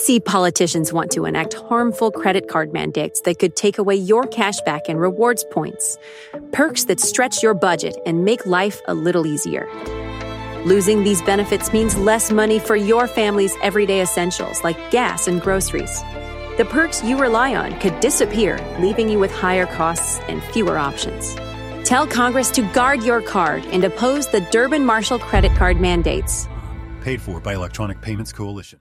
see politicians want to enact harmful credit card mandates that could take away your cash back and rewards points. Perks that stretch your budget and make life a little easier. Losing these benefits means less money for your family's everyday essentials like gas and groceries. The perks you rely on could disappear, leaving you with higher costs and fewer options. Tell Congress to guard your card and oppose the Durbin-Marshall credit card mandates. Paid for by Electronic Payments Coalition.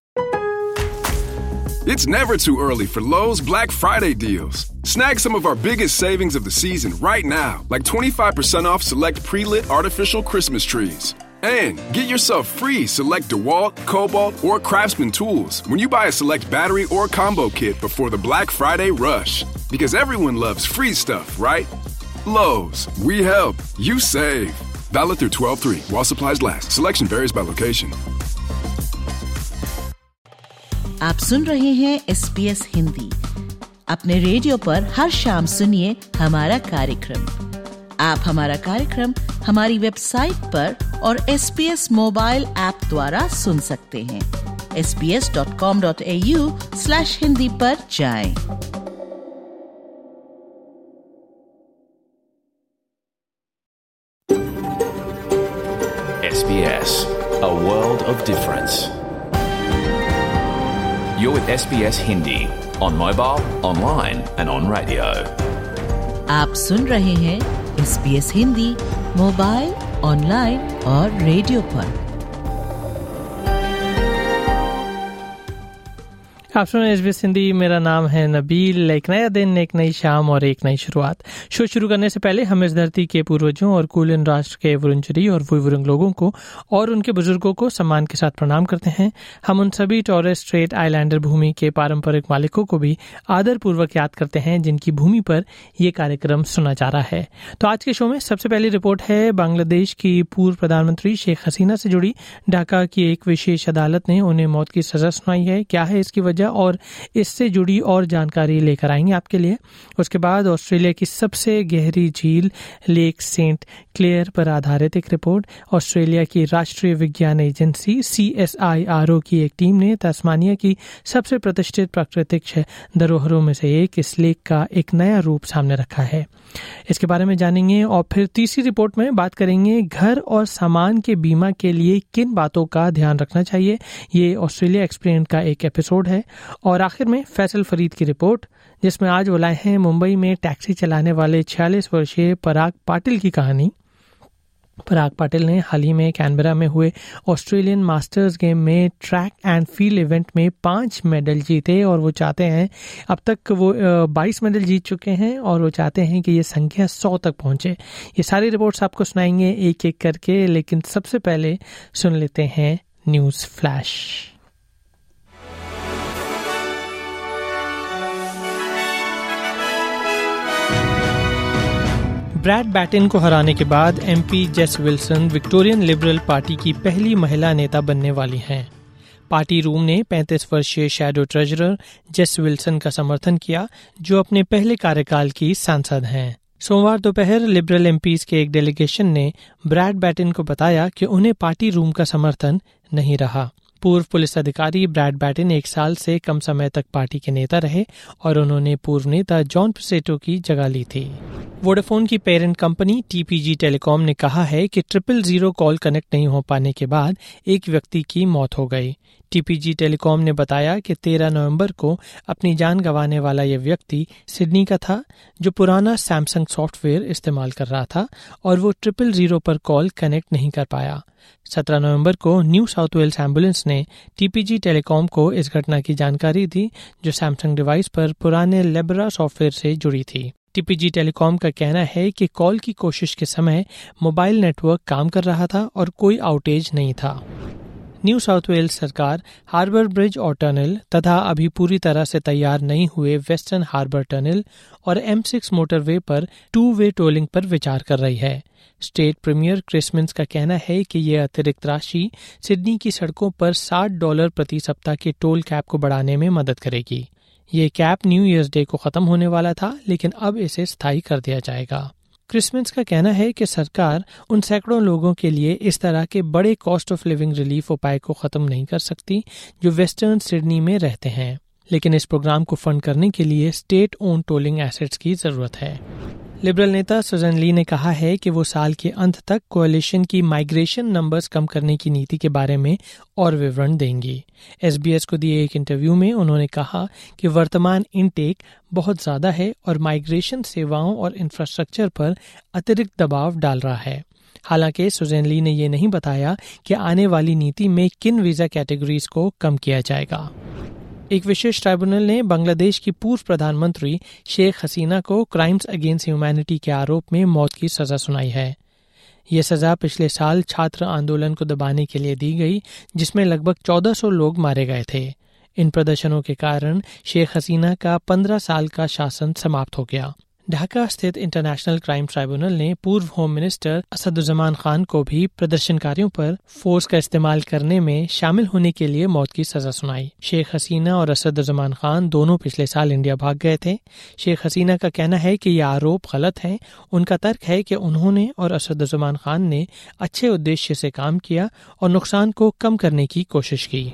It's never too early for Lowe's Black Friday deals. Snag some of our biggest savings of the season right now, like 25% off select pre-lit artificial Christmas trees. And get yourself free select DeWalt, Cobalt, or Craftsman tools when you buy a select battery or combo kit before the Black Friday rush. Because everyone loves free stuff, right? Lowe's, we help, you save. Valid through 12/3 while supplies last. Selection varies by location. आप सुन रहे हैं SBS Hindi. अपने radio पर हर शाम सुनिए हमारा कार्यक्रम। आप हमारा कार्यक्रम हमारी वेबसाइट पर और SBS मोबाइल ऐप द्वारा सुन सकते हैं। sbs.com.au/hindi पर जाएं। SBS, a world of difference. You're with SBS Hindi on mobile, online and on radio. आप सुन रहे हैं SBS हिंदी मोबाइल, ऑनलाइन और रेडियो पर। आप सुन SBS हिंदी। मेरा नाम है नबील। एक नया दिन, एक नई शाम और एक नई शुरुआत। शो शुरू करने से पहले हम इस धरती के पूर्वजों और कूलिन राष्ट्र के वुरुंजरी और वुइवुरुंग लोगों को और उनके बुजुर्गों को सम्मान के साथ प्रणाम करते हैं। हम उन सभी टॉरेस स्ट्रेट आइलैंडर भूमि के पारंपरिक मालिकों को भी आदर पूर्वक याद करते हैं जिनकी भूमि पर ये कार्यक्रम सुना जा रहा है। तो आज के शो में सबसे पहली रिपोर्ट है बांग्लादेश की पूर्व प्रधानमंत्री शेख हसीना से जुड़ी। ढाका की एक विशेष अदालत ने उन्हें मौत की सजा सुनाई है। क्या है इसकी वजह और इससे जुड़ी और जानकारी लेकर आएंगे आपके लिए। उसके बाद ऑस्ट्रेलिया की सबसे गहरी झील लेक सेंट क्लेयर पर आधारित एक रिपोर्ट। ऑस्ट्रेलिया की राष्ट्रीय विज्ञान एजेंसी CSIRO की एक टीम ने तस्मानिया की सबसे प्रतिष्ठित प्राकृतिक धरोहरों में से एक इस लेक का एक नया रूप सामने रखा है। इसके बारे में जानेंगे। और फिर तीसरी रिपोर्ट में बात करेंगे घर और सामान के बीमा के लिए किन बातों का ध्यान रखना चाहिए। ये ऑस्ट्रेलिया एक्सप्लेन्ड का एक एपिसोड है। और आखिर में फैसल फरीद की रिपोर्ट, जिसमें आज वो लाए हैं मुंबई में टैक्सी चलाने वाले 46 वर्षीय पराग पाटिल की कहानी। पराग पाटिल ने हाल ही में कैनबरा में हुए ऑस्ट्रेलियन मास्टर्स गेम में ट्रैक एंड फील्ड इवेंट में 5 मेडल जीते और वो चाहते हैं, अब तक वो 22 मेडल जीत चुके हैं और वो चाहते हैं कि ये संख्या 100 तक पहुंचे। ये सारी रिपोर्ट्स आपको सुनाएंगे एक एक करके, लेकिन सबसे पहले सुन लेते हैं न्यूज़ फ्लैश। ब्रैड बैटिन को हराने के बाद MP जेस विल्सन विक्टोरियन लिबरल पार्टी की पहली महिला नेता बनने वाली हैं। पार्टी रूम ने 35 वर्षीय शैडो ट्रेजरर जेस विल्सन का समर्थन किया, जो अपने पहले कार्यकाल की सांसद हैं। सोमवार दोपहर लिबरल MPs के एक डेलीगेशन ने ब्रैड बैटिन को बताया कि उन्हें पार्टी रूम का समर्थन नहीं रहा। पूर्व पुलिस अधिकारी ब्रैड बैटिन 1 साल से कम समय तक पार्टी के नेता रहे और उन्होंने पूर्व नेता जॉन पेसेटो की जगह ली थी। वोडाफोन की पेरेंट कंपनी TPG टेलीकॉम ने कहा है कि 000 कॉल कनेक्ट नहीं हो पाने के बाद एक व्यक्ति की मौत हो गई। TPG टेलीकॉम ने बताया कि 13 नवंबर को अपनी जान गंवाने वाला यह व्यक्ति सिडनी का था, जो पुराना सैमसंग सॉफ्टवेयर इस्तेमाल कर रहा था और वो 000 पर कॉल कनेक्ट नहीं कर पाया। 17 नवंबर को न्यू साउथ वेल्स एम्बुलेंस ने TPG टेलीकॉम को इस घटना की जानकारी दी, जो सैमसंग डिवाइस पर पुराने लेबरा सॉफ्टवेयर से जुड़ी थी। TPG टेलीकॉम का कहना है कि कॉल की कोशिश के समय मोबाइल नेटवर्क काम कर रहा था और कोई आउटेज नहीं था। न्यू साउथ वेल्स सरकार हार्बर ब्रिज और टनल तथा अभी पूरी तरह से तैयार नहीं हुए वेस्टर्न हार्बर टनल और M6 मोटरवे पर 2-वे टोलिंग पर विचार कर रही है। स्टेट प्रीमियर क्रिस मिन्स का कहना है कि यह अतिरिक्त राशि सिडनी की सड़कों पर $60 प्रति सप्ताह के टोल कैप को बढ़ाने में मदद करेगी। ये कैप न्यू ईयर्स डे को खत्म होने वाला था, लेकिन अब इसे स्थायी कर दिया जाएगा। क्रिसमस का कहना है कि सरकार उन सैकड़ों लोगों के लिए इस तरह के बड़े कॉस्ट ऑफ लिविंग रिलीफ उपाय को ख़त्म नहीं कर सकती जो वेस्टर्न सिडनी में रहते हैं, लेकिन इस प्रोग्राम को फंड करने के लिए स्टेट ओन टोलिंग एसेट्स की ज़रूरत है। लिबरल नेता सुजैन ली ने कहा है कि वो साल के अंत तक कोalition की माइग्रेशन नंबर्स कम करने की नीति के बारे में और विवरण देंगी। SBS को दिए एक इंटरव्यू में उन्होंने कहा कि वर्तमान इनटेक बहुत ज़्यादा है और माइग्रेशन सेवाओं और इंफ्रास्ट्रक्चर पर अतिरिक्त दबाव डाल रहा है। हालांकि सुजैन ली ने यह नहीं बताया कि आने वाली नीति में किन वीज़ा कैटेगरीज को कम किया जाएगा। एक विशेष ट्राइब्यूनल ने बांग्लादेश की पूर्व प्रधानमंत्री शेख हसीना को क्राइम्स अगेंस्ट ह्यूमैनिटी के आरोप में मौत की सजा सुनाई है। ये सजा पिछले साल छात्र आंदोलन को दबाने के लिए दी गई, जिसमें लगभग 1400 लोग मारे गए थे। इन प्रदर्शनों के कारण शेख हसीना का 15 साल का शासन समाप्त हो गया। ढाका स्थित इंटरनेशनल क्राइम ट्राइब्यूनल ने पूर्व होम मिनिस्टर असदुज्जमान खान को भी प्रदर्शनकारियों पर फोर्स का इस्तेमाल करने में शामिल होने के लिए मौत की सजा सुनाई। शेख हसीना और असदुज्जमान खान दोनों पिछले साल इंडिया भाग गए थे। शेख हसीना का कहना है कि ये आरोप गलत हैं। उनका तर्क है कि उन्होंने और असदुज्जमान खान ने अच्छे उद्देश्य से काम किया और नुकसान को कम करने की कोशिश की।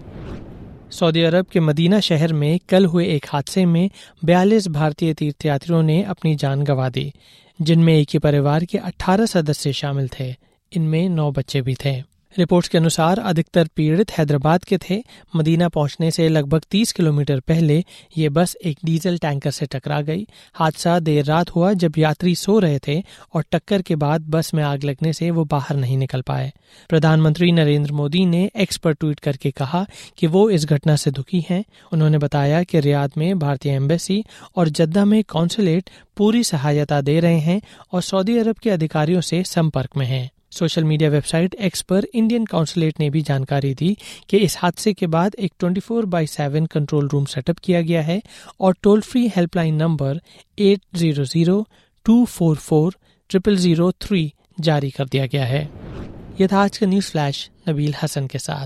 सऊदी अरब के मदीना शहर में कल हुए एक हादसे में 42 भारतीय तीर्थयात्रियों ने अपनी जान गंवा दी, जिनमें एक ही परिवार के 18 सदस्य शामिल थे। इनमें 9 बच्चे भी थे। रिपोर्ट्स के अनुसार अधिकतर पीड़ित हैदराबाद के थे। मदीना पहुंचने से लगभग 30 किलोमीटर पहले ये बस एक डीजल टैंकर से टकरा गई। हादसा देर रात हुआ जब यात्री सो रहे थे और टक्कर के बाद बस में आग लगने से वो बाहर नहीं निकल पाए। प्रधानमंत्री नरेंद्र मोदी ने एक्स पर ट्वीट करके कहा कि वो इस घटना से दुखी हैं। उन्होंने बताया कि रियाद में भारतीय एम्बेसी और जद्दा में कौंसुलेट पूरी सहायता दे रहे हैं और सऊदी अरब के अधिकारियों से संपर्क में हैं। सोशल मीडिया वेबसाइट एक्स पर इंडियन काउंसुलेट ने भी जानकारी दी कि इस हादसे के बाद एक 24/7 कंट्रोल रूम सेटअप किया गया है और टोल फ्री हेल्पलाइन नंबर 800-244-0003 जारी कर दिया गया है। यह था आज का न्यूज़ फ्लैश नबील हसन के साथ।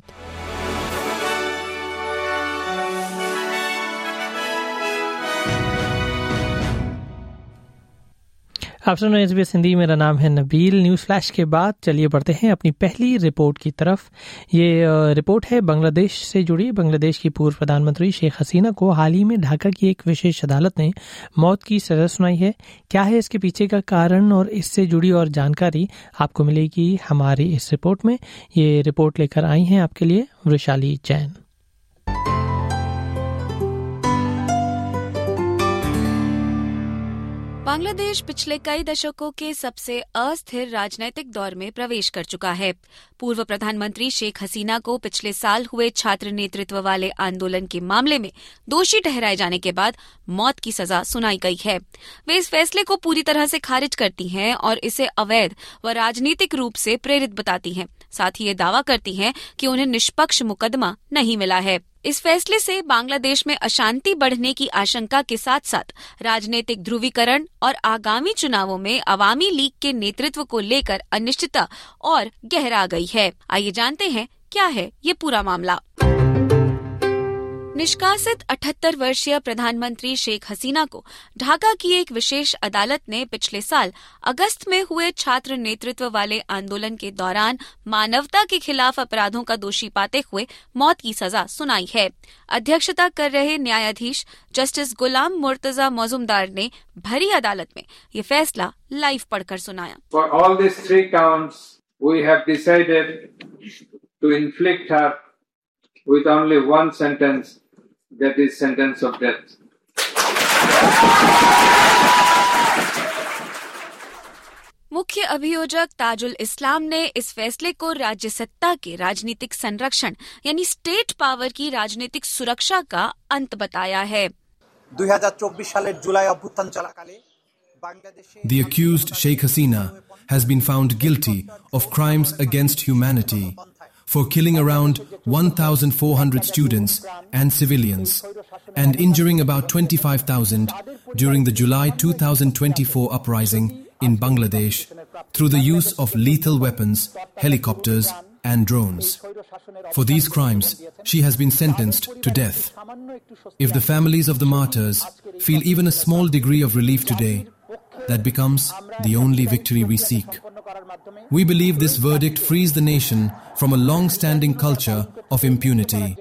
आप सुन रहे हैं SBS हिंदी। मेरा नाम है नबील। न्यूज़ फ्लैश के बाद चलिए बढ़ते हैं अपनी पहली रिपोर्ट की तरफ। ये रिपोर्ट है बांग्लादेश से जुड़ी। बांग्लादेश की पूर्व प्रधानमंत्री शेख हसीना को हाल ही में ढाका की एक विशेष अदालत ने मौत की सजा सुनाई है। क्या है इसके पीछे का कारण और इससे जुड़ी और जानकारी आपको मिलेगी हमारी इस रिपोर्ट में। ये रिपोर्ट लेकर आई हैं आपके लिए वृशाली जैन। बांग्लादेश पिछले कई दशकों के सबसे अस्थिर राजनीतिक दौर में प्रवेश कर चुका है। पूर्व प्रधानमंत्री शेख हसीना को पिछले साल हुए छात्र नेतृत्व वाले आंदोलन के मामले में दोषी ठहराए जाने के बाद मौत की सजा सुनाई गई है। वे इस फैसले को पूरी तरह से खारिज करती हैं और इसे अवैध व राजनीतिक रूप से प्रेरित बताती हैं। साथ ही ये दावा करती हैं कि उन्हें निष्पक्ष मुकदमा नहीं मिला है। इस फैसले से बांग्लादेश में अशांति बढ़ने की आशंका के साथ साथ राजनीतिक ध्रुवीकरण और आगामी चुनावों में अवामी लीग के नेतृत्व को लेकर अनिश्चितता और गहरा गई है। आइए जानते हैं क्या है ये पूरा मामला। निष्कासित 78 वर्षीय प्रधानमंत्री शेख हसीना को ढाका की एक विशेष अदालत ने पिछले साल अगस्त में हुए छात्र नेतृत्व वाले आंदोलन के दौरान मानवता के खिलाफ अपराधों का दोषी पाते हुए मौत की सजा सुनाई है। अध्यक्षता कर रहे न्यायाधीश जस्टिस गुलाम मुर्तजा मौजूमदार ने भरी अदालत में ये फैसला लाइव पढ़कर सुनाया। For all these 3 counts, we have decided to inflict her with only one sentence, that is sentence of death. मुख्य अभियोजक ताजुल इस्लाम ने इस फैसले को राज्य सत्ता के राजनीतिक संरक्षण यानी स्टेट पावर की राजनीतिक सुरक्षा का अंत बताया है। 2024 सालेर जुलाई अभ्युत्थान चलाकाले The accused Sheikh Hasina has been found guilty of crimes against humanity for killing around 1,400 students and civilians and injuring about 25,000 during the July 2024 uprising in Bangladesh through the use of lethal weapons, helicopters and drones. For these crimes, she has been sentenced to death. If the families of the martyrs feel even a small degree of relief today, that becomes the only victory we seek. We believe this verdict frees the nation from a long-standing culture of impunity.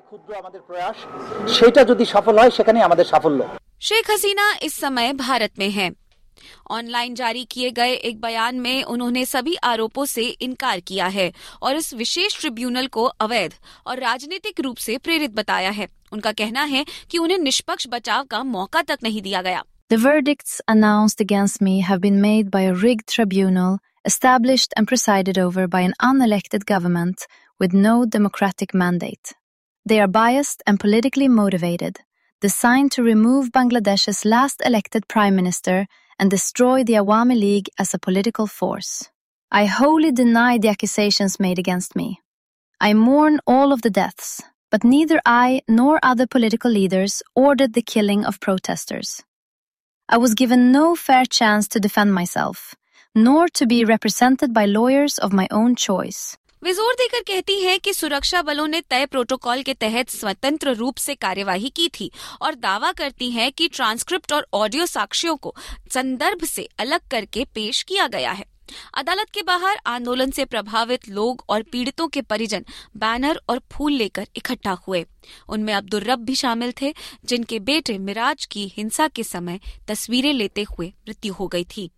Sheikh Hasina इस समय भारत में हैं। Online जारी किए गए एक बयान में उन्होंने सभी आरोपों से इनकार किया है और इस विशेष ट्रिब्यूनल को अवैध और राजनीतिक रूप से प्रेरित बताया है। उनका कहना है कि उन्हें निष्पक्ष बचाव का मौका तक नहीं दिया गया। The verdicts announced against me have been made by a rigged tribunal established and presided over by an unelected government with no democratic mandate. They are biased and politically motivated, designed to remove Bangladesh's last elected prime minister and destroy the Awami League as a political force. I wholly deny the accusations made against me. I mourn all of the deaths, but neither I nor other political leaders ordered the killing of protesters. I was given no fair chance to defend myself, nor to be represented by lawyers of my own choice. वे जोर देकर कहती हैं कि सुरक्षा बलों ने तय protocol के तहत स्वतंत्र रूप से कार्यवाही की थी और दावा करती हैं कि ट्रांसक्रिप्ट और ऑडियो साक्ष्यों को संदर्भ से अलग करके पेश किया गया है। अदालत के बाहर आंदोलन से प्रभावित लोग और पीड़ितों के परिजन बैनर और फूल लेकर इकट्ठा हुए। उनमें अब्दुल रब भी शामिल थे, जिनके बेटे मिराज की हिंसा के समय तस्वीरें लेते हुए मृत्यु हो गई थी।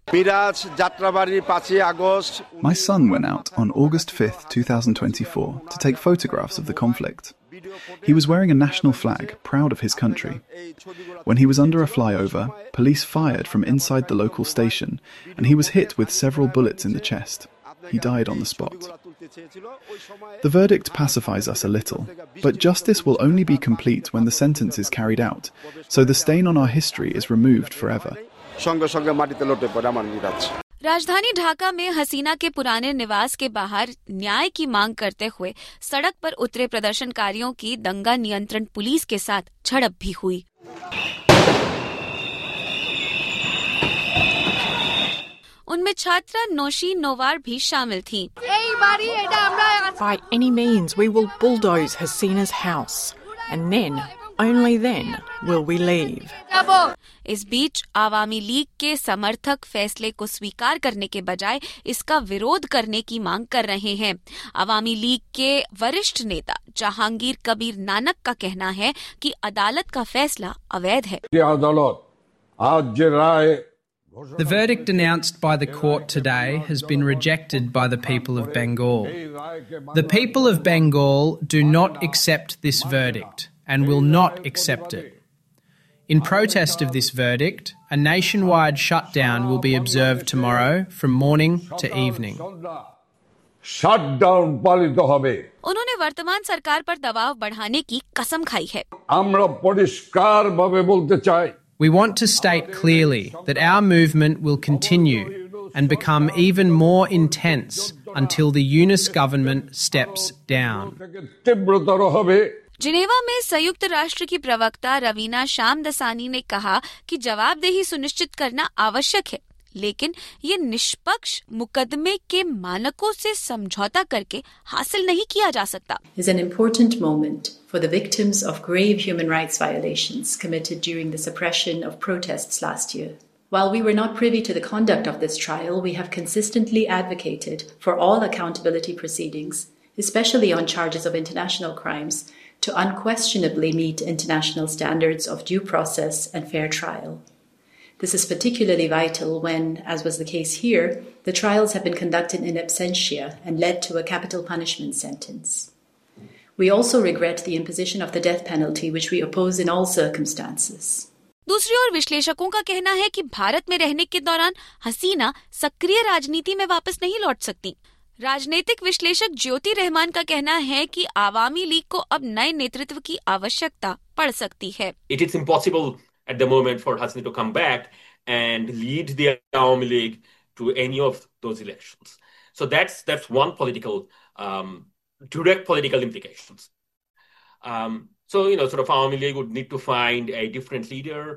My son went out on August 5th, 2024 to take photographs of the conflict. He was wearing a national flag, proud of his country. When he was under a flyover, police fired from inside the local station, and he was hit with several bullets in the chest. He died on the spot. The verdict pacifies us a little, but justice will only be complete when the sentence is carried out, so the stain on our history is removed forever. राजधानी ढाका में हसीना के पुराने निवास के बाहर न्याय की मांग करते हुए सड़क पर उतरे प्रदर्शनकारियों की दंगा नियंत्रण पुलिस के साथ झड़प भी हुई। उनमें छात्रा नौशीन नोवार भी शामिल थी। By any means we will bulldoze Hasina's house, and then, only then, will we leave. इस बीच आवामी लीग के समर्थक फैसले को स्वीकार करने के बजाय इसका विरोध करने की मांग कर रहे हैं। आवामी लीग के वरिष्ठ नेता जहांगीर कबीर नानक का कहना है कि अदालत का फैसला अवैध है। The verdict announced by the court today has been rejected by the people of Bengal. The people of Bengal do not accept this verdict and will not accept it. In protest of this verdict, a nationwide shutdown will be observed tomorrow from morning to evening. Shutdown পালিত হবে। उन्होंने वर्तमान सरकार पर दबाव बढ़ाने की कसम खाई है। আমরা পরিষ্কারভাবে বলতে চাই। We want to state clearly that our movement will continue and become even more intense until the Yunus government steps down. तीव्रतर হবে। जिनेवा में संयुक्त राष्ट्र की प्रवक्ता रवीना शामदसानी ने कहा कि जवाबदेही सुनिश्चित करना आवश्यक है, लेकिन ये निष्पक्ष मुकदमे के मानकों से समझौता करके हासिल नहीं किया जा सकता। Is an important moment for the victims of grave human rights violations committed during the suppression of protests last year. While we were not privy to the conduct of this trial, we have consistently advocated for all accountability proceedings, especially on charges of international crimes, to unquestionably meet international standards of due process and fair trial. This is particularly vital when, as was the case here, the trials have been conducted in absentia and led to a capital punishment sentence. We also regret the imposition of the death penalty, which we oppose in all circumstances. दूसरी ओर विश्लेषकों का कहना है कि भारत में रहने के दौरान हसीना सक्रिय राजनीति में वापस नहीं लौट सकती। राजनीतिक विश्लेषक ज्योति रहमान का कहना है कि आवामी लीग को अब नए नेतृत्व की आवश्यकता पड़ सकती है। It is impossible at the moment for Hasina to come back and lead the Awami League to any of those elections. So that's one political, direct political implications. So sort of Awami League would need to find a different leader.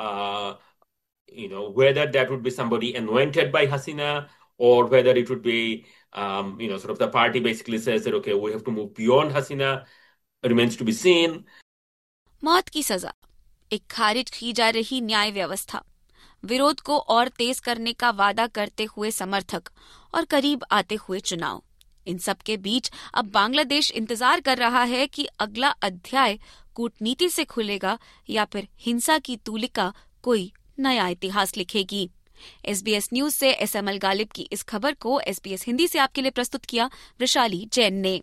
Whether that would be somebody anointed by Hasina or whether it would be sort of the party basically says that, okay, we have to move beyond Hasina, remains to be seen. मौत की सजा, एक खारिज की जा रही न्याय व्यवस्था, विरोध को और तेज करने का वादा करते हुए समर्थक और करीब आते हुए चुनाव। इन सब के बीच अब बांग्लादेश इंतजार कर रहा है कि अगला अध्याय कूटनीति से खुलेगा या फिर हिंसा की तूलिका कोई नया इतिहास लिखेगी। SBS न्यूज से SML गालिब की इस खबर को SBS हिंदी से आपके लिए प्रस्तुत किया वृशाली जैन ने।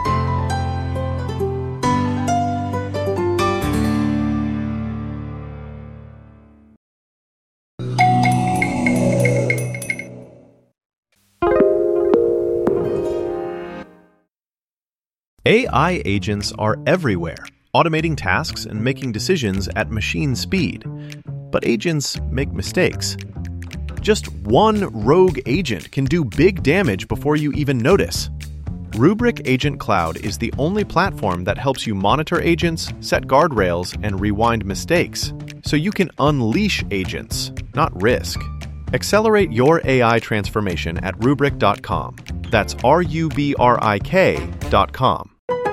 AI agents are everywhere, automating tasks and making decisions at machine speed. But agents make mistakes. Just one rogue agent can do big damage before you even notice. Rubrik Agent Cloud is the only platform that helps you monitor agents, set guardrails, and rewind mistakes, so you can unleash agents, not risk. Accelerate your AI transformation at Rubrik.com. That's RUBRIK.com.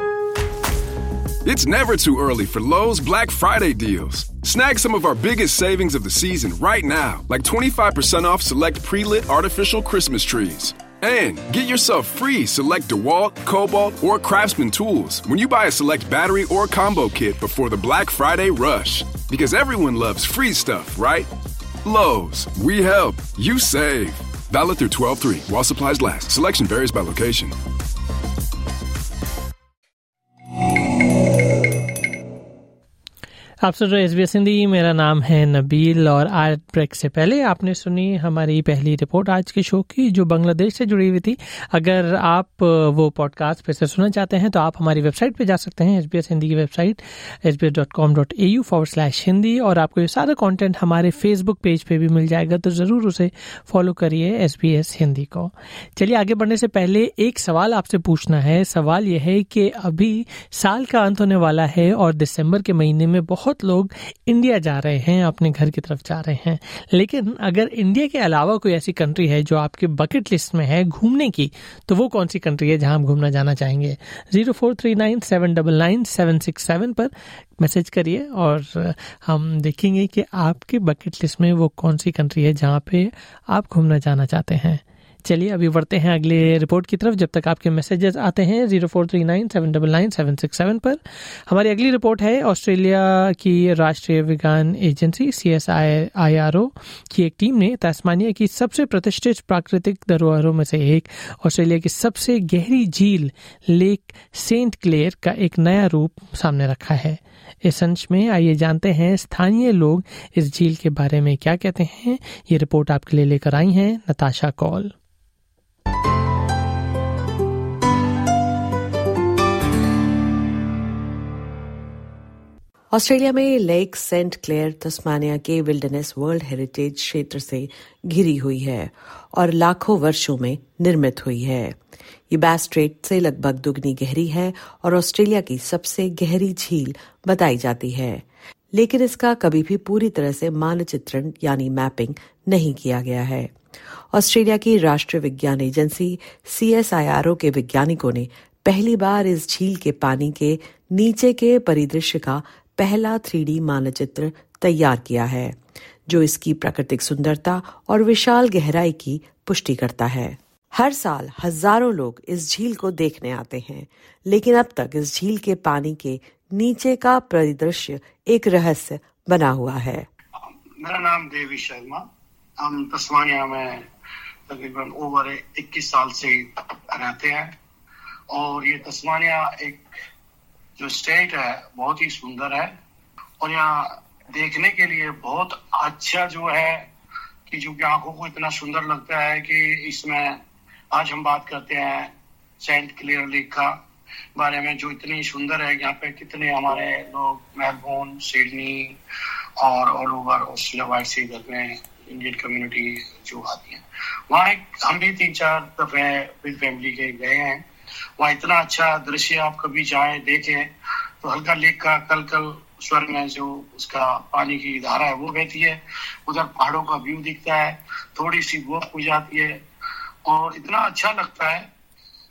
It's never too early for Lowe's Black Friday deals. Snag some of our biggest savings of the season right now, like 25% off select pre-lit artificial Christmas trees. And get yourself free select DeWalt, Cobalt, or Craftsman tools when you buy a select battery or combo kit before the Black Friday rush. Because everyone loves free stuff, right? Lowe's, we help, you save. Valid through 12/3 while supplies last. Selection varies by location. आप सुन रहे SBS Hindi. मेरा नाम है नबील और आज break से पहले आपने सुनी हमारी पहली रिपोर्ट आज के शो की, जो बांग्लादेश से जुड़ी हुई थी। अगर आप वो पॉडकास्ट फिर से सुनना चाहते हैं तो आप हमारी वेबसाइट पे जा सकते हैं, SBS हिंदी की वेबसाइट sbs.com.au/hindi, और आपको ये सारा कंटेंट हमारे फेसबुक पेज पे भी मिल जाएगा, तो ज़रूर उसे फॉलो करिए SBS हिंदी को। चलिए आगे बढ़ने से पहले एक सवाल आपसे पूछना है। सवाल यह है कि अभी साल का अंत होने वाला है और दिसंबर के महीने में बहुत लोग इंडिया जा रहे हैं, अपने घर की तरफ जा रहे हैं। लेकिन अगर इंडिया के अलावा कोई ऐसी कंट्री है जो आपके बकेट लिस्ट में है घूमने की, तो वो कौन सी कंट्री है जहां आप घूमना जाना चाहेंगे? 0439799767 पर मैसेज करिए और हम देखेंगे कि आपके बकेट लिस्ट में वो कौन सी कंट्री है जहां पे आप घूमना जाना चाहते हैं। चलिए अभी बढ़ते हैं अगले रिपोर्ट की तरफ, जब तक आपके मैसेजेस आते हैं 0439799767 पर। हमारी अगली रिपोर्ट है ऑस्ट्रेलिया की राष्ट्रीय विज्ञान एजेंसी CSIRO की एक टीम ने तस्मानिया की सबसे प्रतिष्ठित प्राकृतिक धरोहरों में से एक ऑस्ट्रेलिया की सबसे गहरी झील लेक सेंट क्लेयर का एक नया रूप सामने रखा है। इस अंश में आइए जानते हैं स्थानीय लोग इस झील के बारे में क्या कहते हैं। ये रिपोर्ट आपके लिए लेकर आई हैं नताशा कॉल। ऑस्ट्रेलिया में लेक सेंट क्लेयर तस्मानिया के विल्डरनेस वर्ल्ड हेरिटेज क्षेत्र से घिरी हुई है और लाखों वर्षों में निर्मित हुई है। ये बैस स्ट्रेट से लगभग दुगनी गहरी है और ऑस्ट्रेलिया की सबसे गहरी झील बताई जाती है, लेकिन इसका कभी भी पूरी तरह से मानचित्रण यानी मैपिंग नहीं किया गया है। ऑस्ट्रेलिया की राष्ट्रीय विज्ञान एजेंसी CSIRO के वैज्ञानिकों ने पहली बार इस झील के पानी के नीचे के परिदृश्य का पहला 3D मानचित्र तैयार किया है, जो इसकी प्राकृतिक सुंदरता और विशाल गहराई की पुष्टि करता है। हर साल हजारों लोग इस झील को देखने आते हैं, लेकिन अब तक इस झील के पानी के नीचे का परिदृश्य एक रहस्य बना हुआ है। मेरा नाम देवी शर्मा। हम तस्मानिया में तकरीबन ओवर 21 साल से रहते हैं और ये तस्मानिया एक जो स्टेट है बहुत ही सुंदर है और यहाँ देखने के लिए बहुत अच्छा जो है कि जो आंखों को इतना सुंदर लगता है कि इसमें आज हम बात करते हैं सेंट क्लेयर लेक का बारे में, जो इतनी सुंदर है। यहाँ पे कितने हमारे लोग मेलबोर्न, सिडनी और ऑल ओवर ऑस्ट्रेलिया वाइड से इधर में इंडियन कम्युनिटी जो आती है, वहाँ हम भी 3-4 दफे विद फैमिली के गए हैं। वहाँ इतना अच्छा दृश्य आप कभी जाए देखें तो हल्का लेक का कल स्वर में जो उसका पानी की धारा है वो बहती है, उधर पहाड़ों का व्यू दिखता है, थोड़ी सी वॉक हो जाती है और इतना अच्छा लगता है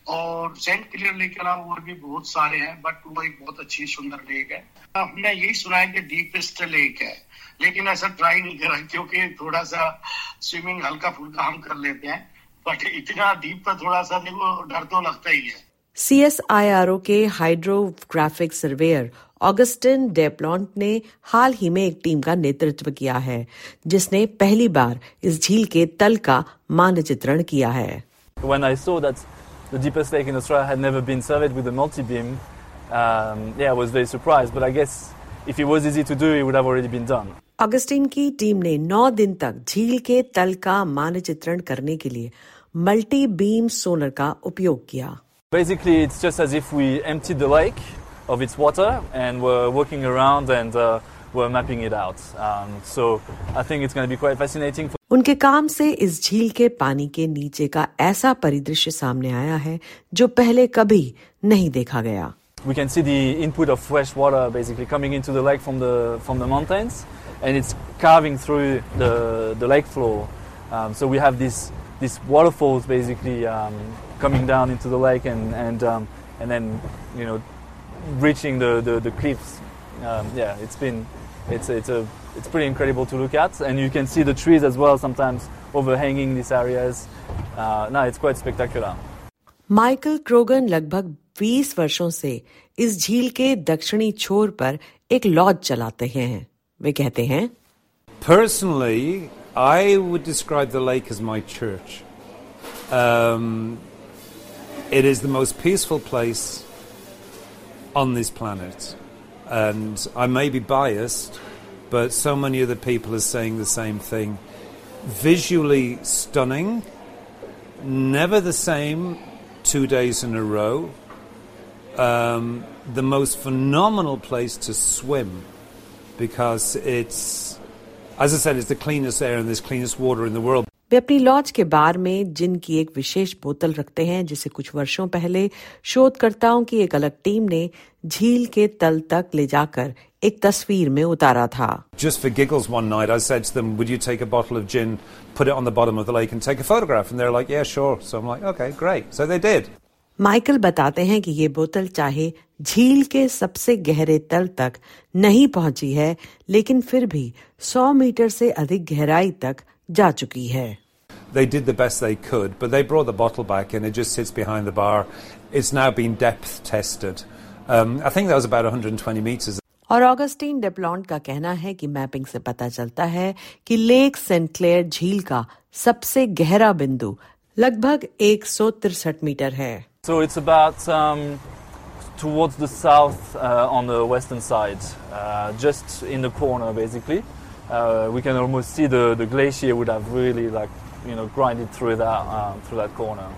और सेंट क्लियर लेक के अलावा और भी बहुत सारे हैं, बट वो एक बहुत अच्छी सुंदर लेक है। हमने यही सुना है कि डीपेस्ट लेक है, लेकिन ऐसा ट्राई नहीं करा क्योंकि थोड़ा सा स्विमिंग हल्का फुल्का हम कर लेते हैं, बट इतना डीप का थोड़ा सा देखो डर तो लगता ही है। CSIRO के हाइड्रोग्राफिक सर्वेयर ऑगस्टिन डेप्लॉन्ट ने हाल ही में एक टीम का नेतृत्व किया है जिसने पहली बार इस झील के तल का मानचित्रण किया है। When I saw that the deepest lake in Australia had never been surveyed with a multi-beam, I was very surprised, but I guess if it was easy to do, it would have already been done. Augustine की team ने 9 दिन तक झील के तल का मानचित्रण करने के लिए मल्टी बीम सोनर का उपयोग किया। Basically, it's just as if we emptied the lake of its water and we're walking around and we're mapping it out. So I think it's going to be quite fascinating. उनके काम से इस झील के पानी के नीचे का ऐसा परिदृश्य सामने आया है जो पहले कभी नहीं देखा गया। We can see the input of fresh water basically coming into the lake from the mountains, and it's carving through the lake floor. So we have these waterfalls basically coming down into the lake and then reaching the cliffs. It's pretty incredible to look at, and you can see the trees as well sometimes overhanging these areas. It's quite spectacular. Michael Crogan लगभग 20 वर्षों से इस झील के दक्षिणी छोर पर एक लॉज चलाते हैं। वे कहते हैं, Personally, I would describe the lake as my church. It is the most peaceful place on this planet. And I may be biased, but so many other people are saying the same thing. Visually stunning, never the same 2 days in a row. The most phenomenal place to swim because it's, as I said, it's the cleanest air and there's cleanest water in the world. वे अपनी laws के बार में जिन की एक विशेष बोतल रखते हैं जिसे कुछ वर्षों पहले शोधकर्ताओं की एक अलग टीम ने झील के तल तक ले जाकर एक तस्वीर में उतारा था। Just for giggles one night I said to them, would you take a bottle of gin, put it on the bottom of the lake and take a photograph? And they're like, yeah, sure. So I'm like, okay, great. So they did. Michael बताते हैं कि ये बोतल चाहे झील के सबसे गहरे तल तक नहीं पहुंची है, लेकिन फिर भी 100 मीटर से अधिक गहराई तक जा चुकी है। They did the best they could, but they brought the bottle back and it just sits behind the bar. It's now been depth tested. I think that was about 120 meters. और Augustine डेप्लॉन्ट का कहना है कि mapping से पता चलता है कि लेक सेंट क्लेयर झील का सबसे गहरा बिंदु लगभग 163 मीटर है। So it's about towards the south on the western side, just in the corner basically. We can almost see the glacier would have really grinded through that corner.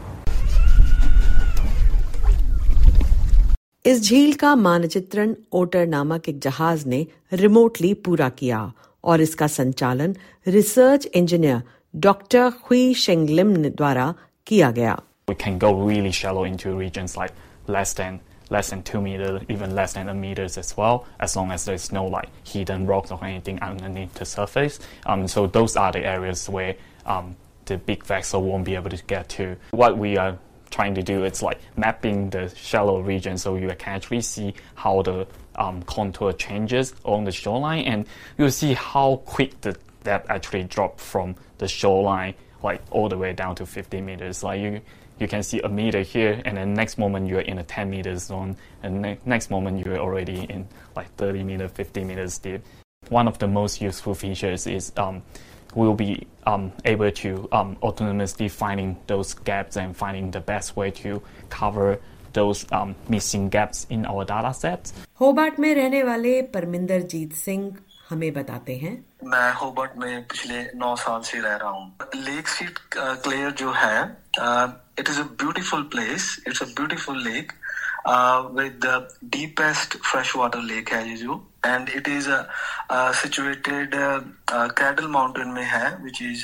इस झील का मानचित्रण ओटर नामक एक जहाज ने रिमोटली पूरा किया और इसका संचालन रिसर्च इंजीनियर डॉक्टर हुई शेंगलिम द्वारा किया गया। We can go really shallow into regions like less than 2 meters, even less than a meters as well, as long as there's no hidden rocks or anything underneath the surface. So those are the areas where the big vessel won't be able to get to. What we are trying to do is mapping the shallow region so you can actually see how the contour changes along the shoreline, and you'll see how quick the depth actually dropped from the shoreline all the way down to 50 meters. You can see a meter here, and then next moment you're in a 10 meters zone, and next moment you're already in 30 meters, 50 meters deep. One of the most useful features is we'll be able to autonomously finding those gaps and finding the best way to cover those missing gaps in our data sets. Hobart में रहने वाले परमिंदर जीत सिंह हमें बताते हैं, मैं Hobart में पिछले 9 साल से रह रहा हूँ। लेक सेंट क्लेयर जो है, it is a beautiful place. It's a beautiful lake with the deepest freshwater lake है ये जो, and it is situated Cradle Mountain में है, which is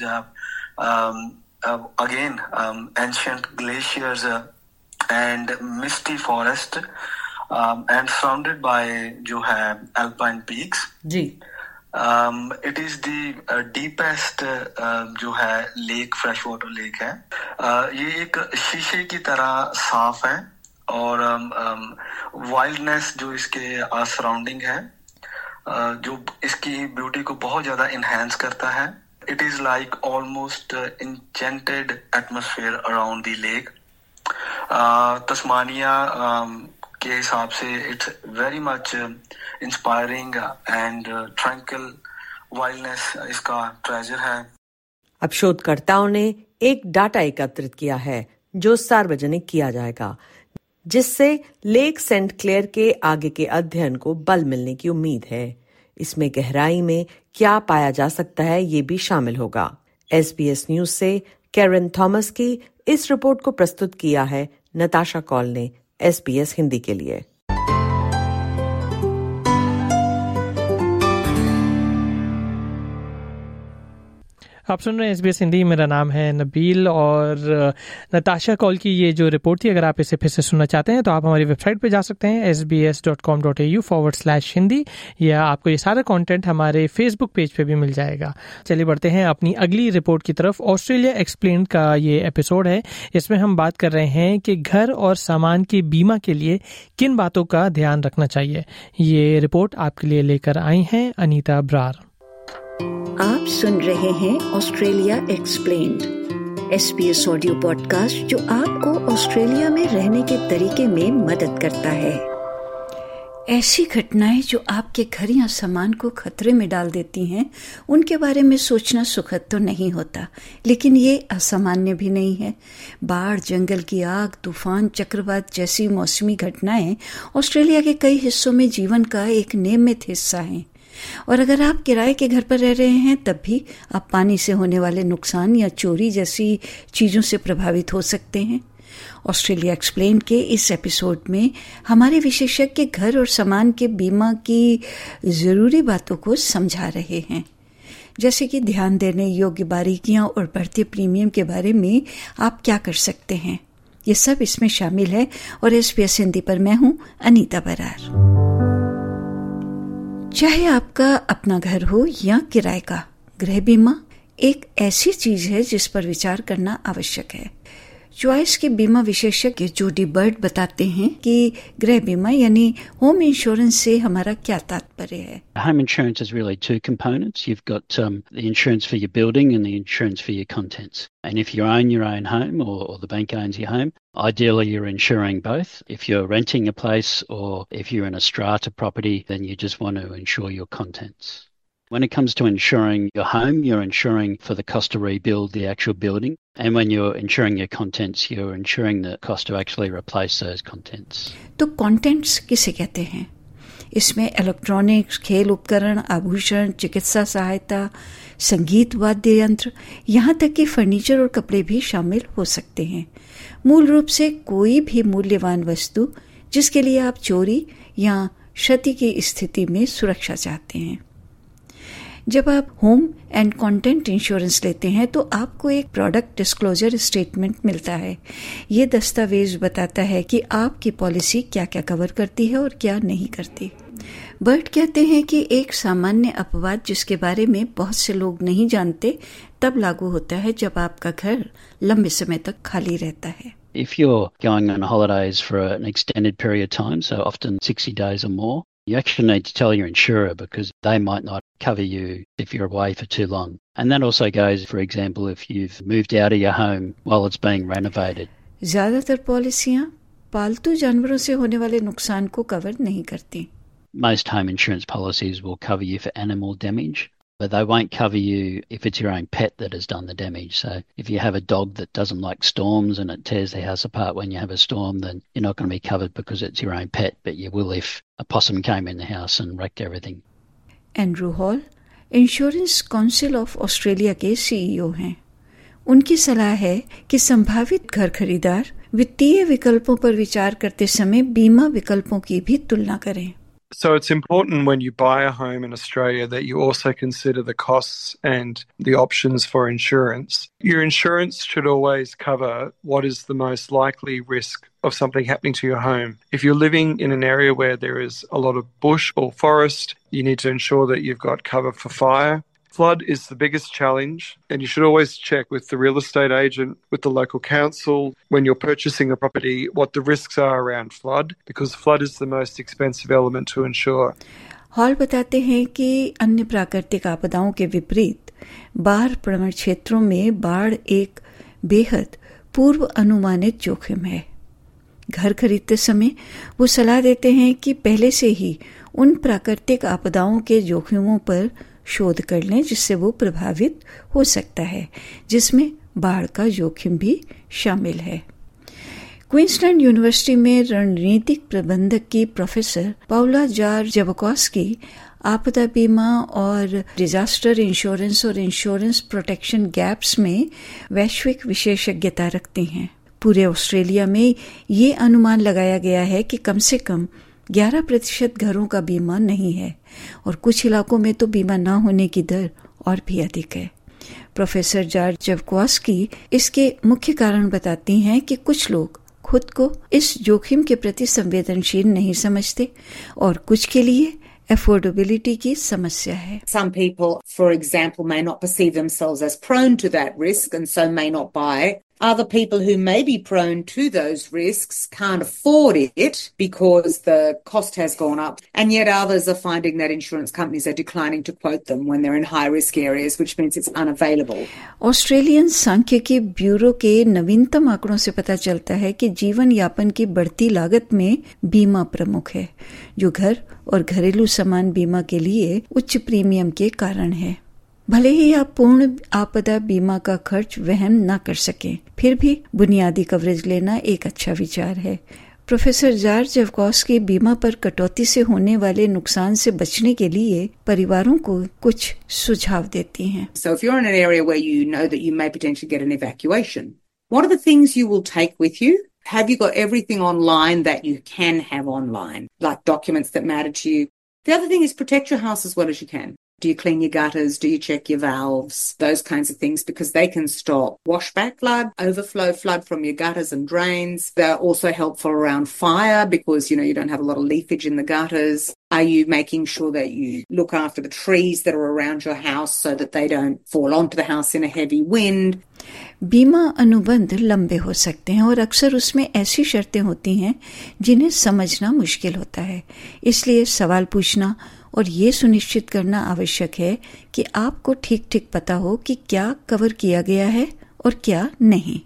again ancient glaciers and misty forest and surrounded by जो है alpine peaks. जी. It is the deepest जो है लेक, फ्रेश वाटर लेक है। ये एक शीशे की तरह साफ है और वाइल्डनेस जो इसके सराउंडिंग है जो इसकी ब्यूटी को बहुत ज्यादा इनहेंस करता है। It is like almost enchanted atmosphere around the lake. Tasmania के हिसाब से it's very much inspiring and tranquil wildness इसका ट्रेजर है। अब शोधकर्ताओं ने एक डाटा एकत्रित किया है जो सार्वजनिक किया जाएगा, जिससे लेक सेंट क्लेयर के आगे के अध्ययन को बल मिलने की उम्मीद है। इसमें गहराई में क्या पाया जा सकता है ये भी शामिल होगा। SBS न्यूज से कैरन थॉमस की इस रिपोर्ट को प्रस्तुत किया है नताशा कॉल ने SBS हिंदी के लिए। आप सुन रहे हैं SBS हिंदी। मेरा नाम है नबील और नताशा कॉल की ये जो रिपोर्ट थी, अगर आप इसे फिर से सुनना चाहते हैं तो आप हमारी वेबसाइट पे जा सकते हैं sbs.com.au/hindi, या आपको ये सारा कंटेंट हमारे फेसबुक पेज पे भी मिल जाएगा। चलिए बढ़ते हैं अपनी अगली रिपोर्ट की तरफ। ऑस्ट्रेलिया एक्सप्लेन्ड का ये एपिसोड है। इसमें हम बात कर रहे हैं कि घर और सामान के बीमा के लिए किन बातों का ध्यान रखना चाहिए। ये रिपोर्ट आपके लिए लेकर आई हैं अनीता ब्रार। आप सुन रहे हैं Australia explained, SBS audio podcast जो आपको ऑस्ट्रेलिया में रहने के तरीके में मदद करता है। ऐसी घटनाएं जो आपके घर या सामान को खतरे में डाल देती हैं, उनके बारे में सोचना सुखद तो नहीं होता, लेकिन ये असामान्य भी नहीं है। बाढ़, जंगल की आग, तूफान, चक्रवात जैसी मौसमी घटनाएं ऑस्ट्रेलिया के कई हिस्सों में जीवन का एक नियमित हिस्सा हैं। और अगर आप किराए के घर पर रह रहे हैं तब भी आप पानी से होने वाले नुकसान या चोरी जैसी चीज़ों से प्रभावित हो सकते हैं। ऑस्ट्रेलिया एक्सप्लेन के इस एपिसोड में हमारे विशेषज्ञ घर और सामान के बीमा की ज़रूरी बातों को समझा रहे हैं, जैसे कि ध्यान देने योग्य बारीकियां और बढ़ते प्रीमियम के बारे में आप क्या कर सकते हैं। ये सब इसमें शामिल है और SBS हिंदी पर मैं हूं अनीता बरार। चाहे आपका अपना घर हो या किराए का, गृह बीमा एक ऐसी चीज है जिस पर विचार करना आवश्यक है। चॉइस के बीमा विशेषज्ञ जोडी बर्ड बताते हैं कि गृह बीमा यानी होम इंश्योरेंस से हमारा क्या तात्पर्य है। Home insurance is really two components. You've got the insurance for your building and the insurance for your contents. And if you own your own home or the bank owns your home, ideally you're insuring both. If you're renting a place or if you're in a strata property, then you just want to insure your contents. When it comes to insuring your home, you're insuring for the cost to rebuild the actual building. And when you're insuring your contents, you're insuring the cost to actually replace those contents. तो contents किसे कहते हैं? इसमें electronics, खेल उपकरण, आभूषण, चिकित्सा सहायता, संगीत वाद्य यंत्र, यहाँ तक कि फर्नीचर और कपड़े भी शामिल हो सकते हैं। मूल रूप से कोई भी मूल्यवान वस्तु जिसके लिए आप चोरी या क्षति की स्थिति में सुरक्षा चाहते हैं। जब आप होम एंड कंटेंट इंश्योरेंस लेते हैं तो आपको एक प्रोडक्ट डिस्क्लोजर स्टेटमेंट मिलता है। ये दस्तावेज बताता है कि आपकी पॉलिसी क्या क्या कवर करती है और क्या नहीं करती। बर्ड कहते हैं कि एक सामान्य अपवाद जिसके बारे में बहुत से लोग नहीं जानते तब लागू होता है जब आपका घर लंबे समय तक खाली रहता है। If you're going on holidays for an extended period of time, so often 60 days or more, you actually need to tell your insurer because they might not cover you if you're away for too long. And that also goes, for example, if you've moved out of your home while it's being renovated. ज़्यादातर पॉलिसियां पालतू जानवरों से होने वाले नुकसान को cover नहीं करती। Most home insurance policies will cover you for animal damage, but they won't cover you if it's your own pet that has done the damage. So if you have a dog that doesn't like storms and it tears the house apart when you have a storm, then you're not going to be covered because it's your own pet, but you will if a possum came in the house and wrecked everything. Andrew Hall insurance council of Australia के CEO हैं। उनकी सलाह है कि संभावित घर खरीदार वित्तीय विकल्पों पर विचार करते समय बीमा विकल्पों की भी तुलना करें। So it's important when you buy a home in Australia that you also consider the costs and the options for insurance. Your insurance should always cover what is the most likely risk of something happening to your home. If you're living in an area where there is a lot of bush or forest, you need to ensure that you've got cover for fire. Flood is the biggest challenge, and you should always check with the real estate agent, with the local council, when you're purchasing a property, what the risks are around flood, because flood is the most expensive element to insure. Hall बताते हैं कि अन्य प्राकृतिक आपदाओं के विपरीत बाढ़ प्रवण क्षेत्रों में बाढ़ एक बेहद पूर्व अनुमानित जोखिम है। घर खरीदते समय वो सलाह देते हैं कि पहले से ही उन प्राकृतिक आपदाओं के जोखिमों पर शोध कर लें जिससे वो प्रभावित हो सकता है, जिसमें बाढ़ का जोखिम भी शामिल है। क्वींसलैंड यूनिवर्सिटी में रणनीतिक प्रबंधक की प्रोफेसर पाउला जार जबकॉस्की आपदा बीमा और डिजास्टर इंश्योरेंस और इंश्योरेंस प्रोटेक्शन गैप्स में वैश्विक विशेषज्ञता रखती हैं। पूरे ऑस्ट्रेलिया में ये अनुमान लगाया गया है कि कम से कम 11% घरों का बीमा नहीं है और कुछ इलाकों में तो बीमा न होने की दर और भी अधिक है। प्रोफेसर जॉर्ज जबकॉस्की इसके मुख्य कारण बताती हैं कि कुछ लोग खुद को इस जोखिम के प्रति संवेदनशील नहीं समझते और कुछ के लिए affordability की समस्या है। Some people, for example, may not perceive themselves as prone to that risk and so may not buy. Other people who may be prone to those risks can't afford it because the cost has gone up. And yet others are finding that insurance companies are declining to quote them when they're in high-risk areas, which means it's unavailable. Australian सांख्यिकी bureau के नवीनतम आंकड़ों से पता चलता है कि जीवन यापन की बढ़ती लागत में बीमा प्रमुख है, जो घर और घरेलू सामान बीमा के लिए उच्च प्रीमियम के कारण है। भले ही आप पूर्ण आपदा बीमा का खर्च वहन न कर सकें, फिर भी बुनियादी कवरेज लेना एक अच्छा विचार है। प्रोफेसर जॉर्ज जबकॉस्की बीमा पर कटौती से होने वाले नुकसान से बचने के लिए परिवारों को कुछ सुझाव देती हैं। So if you're in an area where you know that you may potentially get an evacuation, what are the things you will take with you? Have you got everything online that you can have online, like documents that matter to you? The other thing is protect your house as well as you can. Do you clean your gutters? Do you check your valves? Those kinds of things, because they can stop washback flood, overflow flood from your gutters and drains. They're also helpful around fire because, you don't have a lot of leakage in the gutters. Are you making sure that you look after the trees that are around your house so that they don't fall onto the house in a heavy wind? बीमा अनुबंध लंबे हो सकते हैं और अक्सर उसमें ऐसी शर्तें होती हैं जिन्हें समझना मुश्किल होता है। इसलिए सवाल पूछना और ये सुनिश्चित करना आवश्यक है कि आपको ठीक पता हो कि क्या कवर किया गया है और क्या नहीं।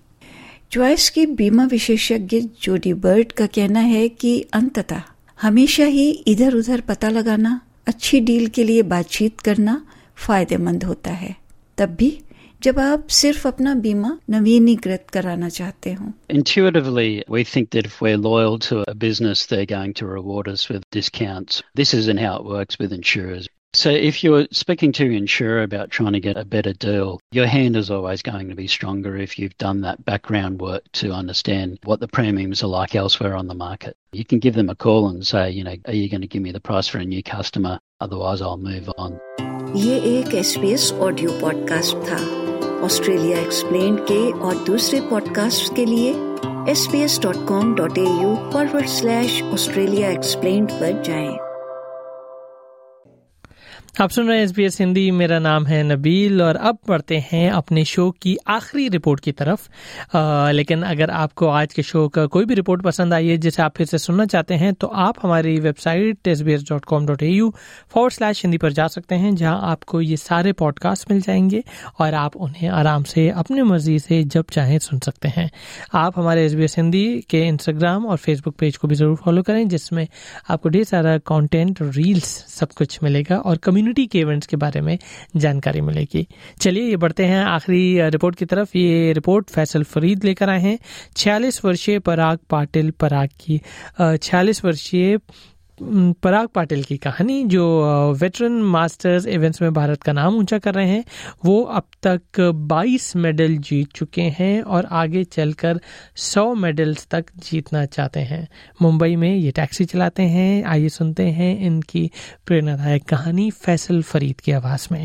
चॉइस की बीमा विशेषज्ञ जोडी बर्ड का कहना है कि अंततः हमेशा ही इधर उधर पता लगाना, अच्छी डील के लिए बातचीत करना फायदेमंद होता है, तब भी जब आप सिर्फ अपना बीमा नवीनीकृत कराना चाहते हो। Intuitively, we think that if we're loyal to a business, they're going to reward us with discounts. This isn't how it works with insurers. So if you're speaking to your insurer about trying to get a better deal, your hand is always going to be stronger if you've done that background work to understand what the premiums are like elsewhere on the market. You can give them a call and say, are you going to give me the price for a new customer? Otherwise, I'll move on. ये एक SBS audio podcast था। Australia explained के और दूसरे podcast के लिए sbs.com.au/Australia Explained पर जाएं। आप सुन रहे हैं SBS हिंदी। मेरा नाम है नबील और अब बढ़ते हैं अपने शो की आखिरी रिपोर्ट की तरफ। लेकिन अगर आपको आज के शो का कोई भी रिपोर्ट पसंद आई है जिसे आप फिर से सुनना चाहते हैं तो आप हमारी वेबसाइट sbs.com.au/हिंदी पर जा सकते हैं, जहां आपको ये सारे पॉडकास्ट मिल जाएंगे और आप उन्हें आराम से अपनी मर्जी से जब चाहें सुन सकते हैं। आप हमारे SBS हिंदी के इंस्टाग्राम और फेसबुक पेज को भी ज़रूर फॉलो करें, जिसमें आपको ढेर सारा कंटेंट, रील्स, सब कुछ मिलेगा और कम्युनिटी के इवेंट्स के बारे में जानकारी मिलेगी। चलिए ये बढ़ते हैं आखिरी रिपोर्ट की तरफ। ये रिपोर्ट फैसल फरीद लेकर आए हैं। 46 वर्षीय पराग पाटिल पराग की 46 वर्षीय पराग पाटिल की कहानी, जो वेटरन मास्टर्स इवेंट्स में भारत का नाम ऊंचा कर रहे हैं। वो अब तक 22 मेडल जीत चुके हैं और आगे चलकर 100 मेडल्स तक जीतना चाहते हैं। मुंबई में ये टैक्सी चलाते हैं। आइए सुनते हैं इनकी प्रेरणादायक कहानी फैसल फरीद की आवाज में।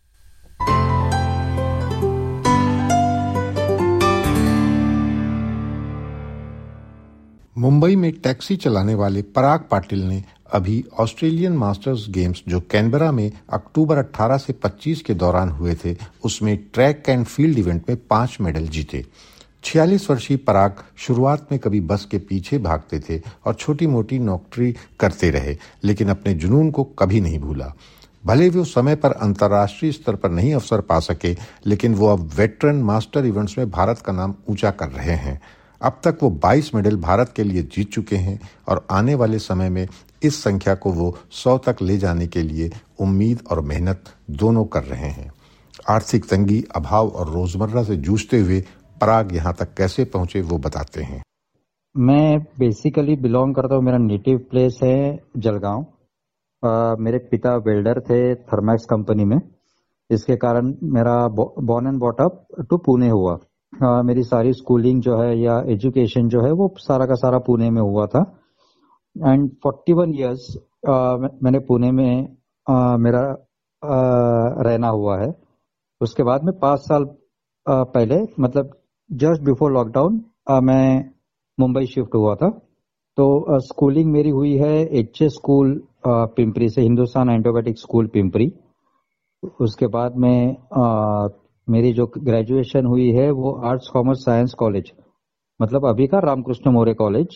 मुंबई में टैक्सी चलाने वाले पराग पाटिल ने अभी ऑस्ट्रेलियन मास्टर्स गेम्स जो कैनबरा में अक्टूबर 18 से 25 के दौरान हुए थे, उसमें ट्रैक एंड फील्ड इवेंट में 5 मेडल जीते। 46 वर्षीय पराग शुरुआत में कभी बस के पीछे भागते थे और छोटी मोटी नौकरी करते रहे, लेकिन अपने जुनून को कभी नहीं भूला। भले वो समय पर अंतर्राष्ट्रीय स्तर पर नहीं अवसर पा सके, लेकिन वो अब वेटरन मास्टर इवेंट्स में भारत का नाम ऊंचा कर रहे हैं। अब तक वो 22 मेडल भारत के लिए जीत चुके हैं और आने वाले समय में इस संख्या को वो 100 तक ले जाने के लिए उम्मीद और मेहनत दोनों कर रहे हैं। आर्थिक तंगी, अभाव और रोजमर्रा से जूझते हुए पराग यहाँ तक कैसे पहुंचे वो बताते हैं। मैं बेसिकली बिलोंग करता हूँ, मेरा नेटिव प्लेस है जलगांव। मेरे पिता वेल्डर थे थर्मैक्स कंपनी में, इसके कारण मेरा born and brought up to Pune हुआ। मेरी सारी स्कूलिंग जो है या एजुकेशन जो है वो सारा का सारा पुणे में हुआ था। एंड 41 इयर्स मैंने पुणे में मेरा रहना हुआ है। उसके बाद में 5 साल पहले, मतलब जस्ट बिफोर लॉकडाउन, मैं मुंबई शिफ्ट हुआ था। तो स्कूलिंग मेरी हुई है एचएस स्कूल पिंपरी से, हिंदुस्तान एंटीबायोटिक स्कूल पिंपरी। उसके बाद में मेरी जो ग्रेजुएशन हुई है वो आर्ट्स कॉमर्स साइंस कॉलेज, मतलब अभी का रामकृष्ण मोरे कॉलेज,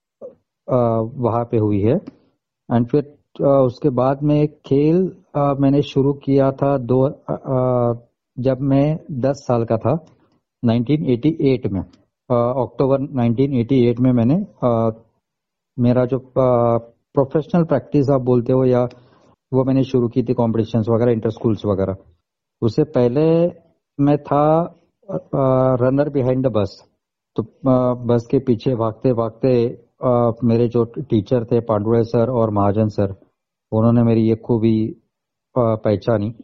वहाँ पे हुई है। एंड फिर उसके बाद में खेल मैंने शुरू किया था जब मैं 10 साल का था, 1988 में। अक्टूबर 1988 में मैंने मेरा जो प्रोफेशनल प्रैक्टिस आप बोलते हो या वो मैंने शुरू की थी, कॉम्पिटिशन्स वगैरह, इंटर स्कूल्स वगैरह। उससे पहले मैं था रनर बिहाइंड द बस। तो बस के पीछे भागते भागते मेरे जो टीचर थे पांडुरे सर और महाजन सर, उन्होंने मेरी ये खूबी पहचानी।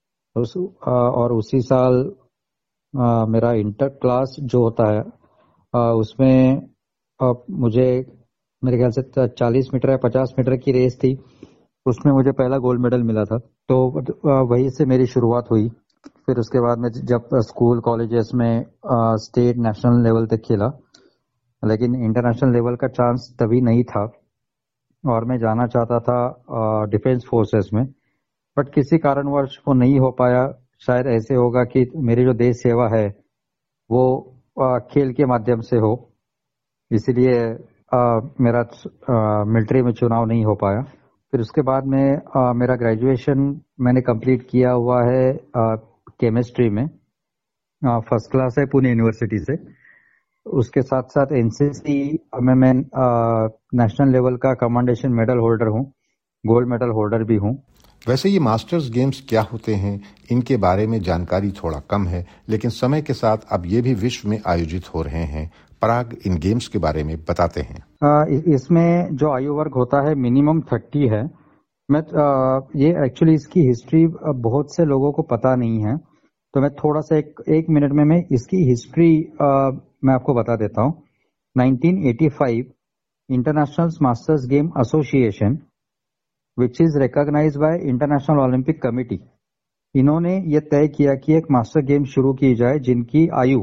और उसी साल मेरा इंटर क्लास जो होता है उसमें मुझे मेरे ख्याल से 40 मीटर या 50 मीटर की रेस थी, उसमें मुझे पहला गोल्ड मेडल मिला था। तो वहीं से मेरी शुरुआत हुई। फिर उसके बाद में जब स्कूल कॉलेजेस में स्टेट नेशनल लेवल तक खेला, लेकिन इंटरनेशनल लेवल का चांस तभी नहीं था और मैं जाना चाहता था डिफेंस फोर्सेस में, बट किसी कारणवश वो नहीं हो पाया। शायद ऐसे होगा कि मेरी जो देश सेवा है वो खेल के माध्यम से हो, इसलिए मेरा मिलिट्री में चुनाव नहीं हो पाया। फिर उसके बाद में मेरा ग्रेजुएशन मैंने कंप्लीट किया हुआ है केमिस्ट्री में, फर्स्ट क्लास है पुणे यूनिवर्सिटी से। उसके साथ साथ एनसीसी में मैं नेशनल लेवल का कमांडेशन मेडल होल्डर हूँ, गोल्ड मेडल होल्डर भी हूँ। वैसे ये मास्टर्स गेम्स क्या होते हैं, इनके बारे में जानकारी थोड़ा कम है, लेकिन समय के साथ अब ये भी विश्व में आयोजित हो रहे हैं। पराग इन गेम्स के बारे में बताते हैं। इसमें जो आयु वर्ग होता है मिनिमम 30 है। मैं ये एक्चुअली इसकी हिस्ट्री बहुत से लोगों को पता नहीं है, तो मैं थोड़ा सा एक मिनट में मैं इसकी हिस्ट्री मैं आपको बता देता हूँ। 1985 international masters game association which is recognised by international Olympic committee, इन्होंने ये तय किया कि एक मास्टर गेम शुरू की जाए जिनकी आयु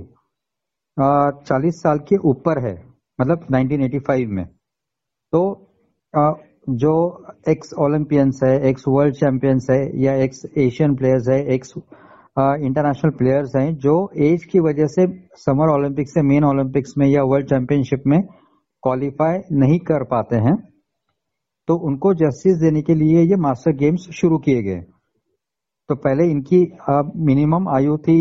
40 साल के ऊपर है, मतलब 1985 में। तो जो एक्स ओलंपियंस है, एक्स वर्ल्ड चैंपियंस है या एक्स एशियन प्लेयर्स है, एक्स इंटरनेशनल प्लेयर्स हैं जो एज की वजह से समर ओलंपिक्स से मेन ओलंपिक्स में या वर्ल्ड चैंपियनशिप में क्वालिफाई नहीं कर पाते हैं, तो उनको जस्टिस देने के लिए ये मास्टर गेम्स शुरू किए गए। तो पहले इनकी मिनिमम आयु थी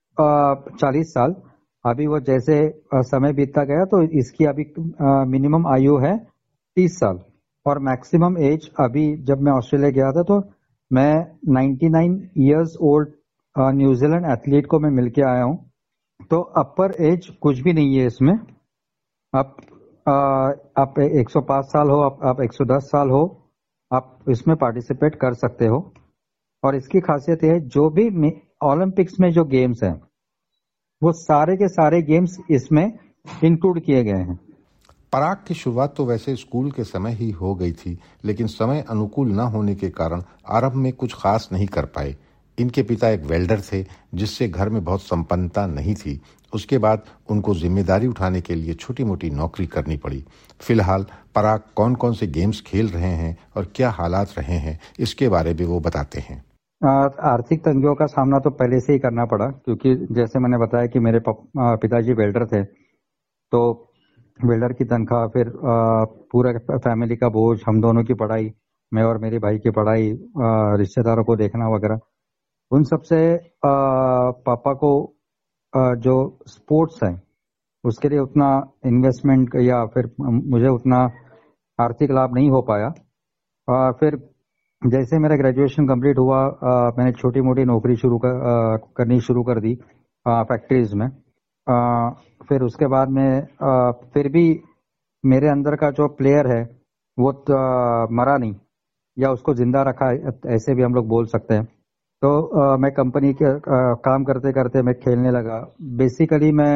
40 साल, अभी वो जैसे समय बीतता गया तो इसकी अभी मिनिमम आयु है 30 साल और मैक्सिमम एज, अभी जब मैं ऑस्ट्रेलिया गया था तो मैं 99 इयर्स ओल्ड न्यूजीलैंड एथलीट को मैं मिलके आया हूं। तो अपर एज कुछ भी नहीं है इसमें। अब आप 105 साल हो, आप 110 साल हो, आप इसमें पार्टिसिपेट कर सकते हो। और इसकी खासियत है जो भी ओलंपिक्स में जो गेम्स हैं वो सारे के सारे गेम्स इसमें इंक्लूड किए गए हैं। पराग की शुरुआत तो वैसे स्कूल के समय ही हो गई थी, लेकिन समय अनुकूल न होने के कारण आरंभ में कुछ खास नहीं कर पाए। इनके पिता एक वेल्डर थे जिससे घर में बहुत संपन्नता नहीं थी। उसके बाद उनको जिम्मेदारी उठाने के लिए छोटी मोटी नौकरी करनी पड़ी। फिलहाल पराग कौन कौन से गेम्स खेल रहे हैं और क्या हालात रहे हैं, इसके बारे में वो बताते हैं। आर्थिक तंगियों का सामना तो पहले से ही करना पड़ा, क्योंकि जैसे मैंने बताया कि मेरे पिताजी वेल्डर थे, तो वेल्डर की तनख्वाह, फिर पूरा फैमिली का बोझ, हम दोनों की पढ़ाई, मैं और मेरे भाई की पढ़ाई, रिश्तेदारों को देखना वगैरह, उन सब से पापा को जो स्पोर्ट्स है उसके लिए उतना इन्वेस्टमेंट या फिर मुझे उतना आर्थिक लाभ नहीं हो पाया। फिर जैसे मेरा ग्रेजुएशन कंप्लीट हुआ, मैंने छोटी मोटी नौकरी करनी शुरू कर दी फैक्ट्रीज में। फिर उसके बाद में फिर भी मेरे अंदर का जो प्लेयर है वो मरा नहीं, या उसको जिंदा रखा, ऐसे भी हम लोग बोल सकते हैं। तो मैं कंपनी के काम करते करते मैं खेलने लगा। बेसिकली मैं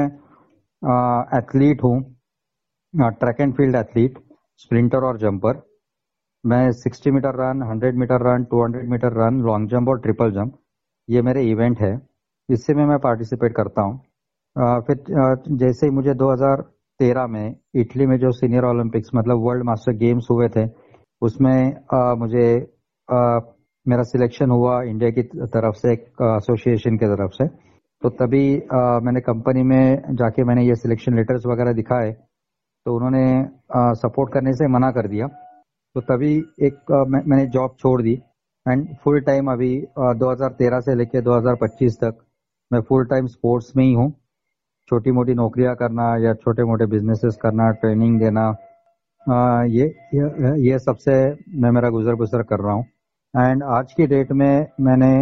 एथलीट हूँ, track and field athlete, sprinter और जंपर। मैं 60 metre run, 100 metre run, 200 metre run, long jump और ट्रिपल जंप, ये मेरे इवेंट है, इससे में मैं पार्टिसिपेट करता हूँ। फिर जैसे ही मुझे 2013 में इटली में जो सीनियर ओलंपिक्स मतलब वर्ल्ड मास्टर गेम्स हुए थे, उसमें मुझे मेरा सिलेक्शन हुआ इंडिया की तरफ से, एक एसोसिएशन की तरफ से। तो तभी मैंने कंपनी में जाके मैंने ये सिलेक्शन लेटर्स वगैरह दिखाए, तो उन्होंने सपोर्ट करने से मना कर दिया। तो तभी मैंने जॉब छोड़ दी एंड फुल टाइम अभी 2013 से लेके 2025 तक मैं फुल टाइम स्पोर्ट्स में ही हूँ। छोटी मोटी नौकरियां करना या छोटे मोटे बिजनेसेस करना, ट्रेनिंग देना, ये सबसे मैं मेरा गुजर बसर कर रहा हूँ। एंड आज की डेट में मैं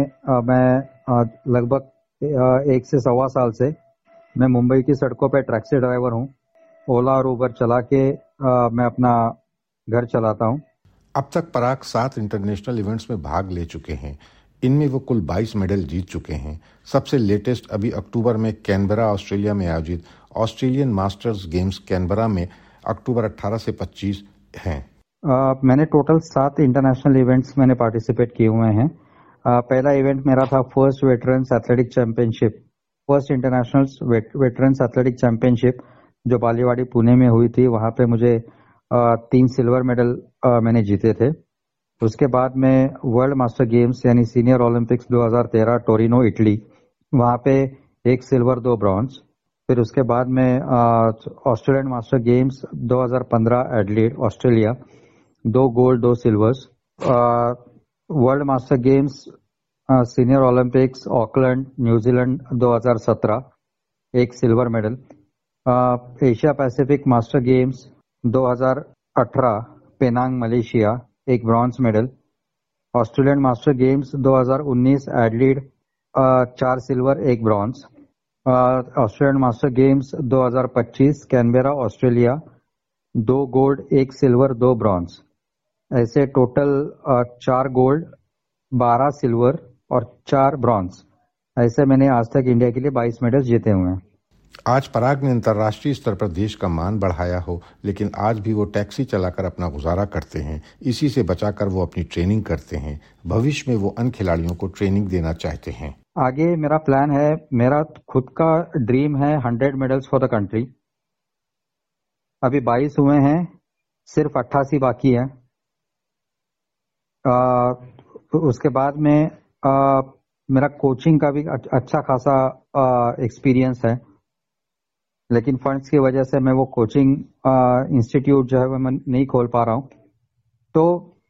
लगभग 1 से 1.25 साल से मैं मुंबई की सड़कों पे टैक्सी ड्राइवर हूँ। ओला और उबर चला के मैं अपना घर चलाता हूँ। अब तक पराग 7 इंटरनेशनल इवेंट्स में भाग ले चुके हैं। इनमें वो कुल 22 मेडल जीत चुके हैं। सबसे लेटेस्ट अभी अक्टूबर में कैनबरा ऑस्ट्रेलिया में आयोजित ऑस्ट्रेलियन मास्टर्स गेम्स कैनबरा में अक्टूबर 18 से 25 हैं। मैंने टोटल 7 इंटरनेशनल इवेंट्स मैंने पार्टिसिपेट किए हुए हैं। पहला इवेंट मेरा था first veterans athletic championship, first international veterans athletic championship जो बालीवाड़ी पुणे में हुई थी। वहां पे मुझे 3 सिल्वर मेडल मैंने जीते थे। उसके बाद में वर्ल्ड मास्टर गेम्स यानी सीनियर ओलंपिक्स 2013 टोरिनो इटली, वहां पे 1 सिल्वर 2 ब्रॉन्ज। फिर उसके बाद में Australian master games 2015 Adelaide Australia, 2 gold 2 silvers. World master games senior Olympics Auckland New Zealand 2017, 1 silver medal. Asia Pacific master games 2018 Penang Malaysia, 1 bronze medal. Australian master games 2019 Adelaide, 4 silver 1 bronze. Australian master games 2025 Canberra Australia, 2 gold 1 silver 2 bronze. ऐसे total 4 gold 12 silver और 4 bronze, ऐसे मैंने आज तक India के लिए 22 medal जीते हुए हैं। आज पराग ने अंतर्राष्ट्रीय स्तर पर देश का मान बढ़ाया हो, लेकिन आज भी वो टैक्सी चलाकर अपना गुजारा करते हैं। इसी से बचाकर वो अपनी ट्रेनिंग करते हैं। भविष्य में वो अन्य खिलाड़ियों को ट्रेनिंग देना चाहते हैं। आगे मेरा प्लान है, मेरा खुद का ड्रीम है 100 मेडल्स फॉर द कंट्री। अभी 22 हुए हैं, सिर्फ 88 बाकी है। उसके बाद में मेरा कोचिंग का भी अच्छा खासा एक्सपीरियंस है, लेकिन फंड्स की वजह से मैं वो कोचिंग इंस्टीट्यूट जो है वो मैं नहीं खोल पा रहा हूँ। तो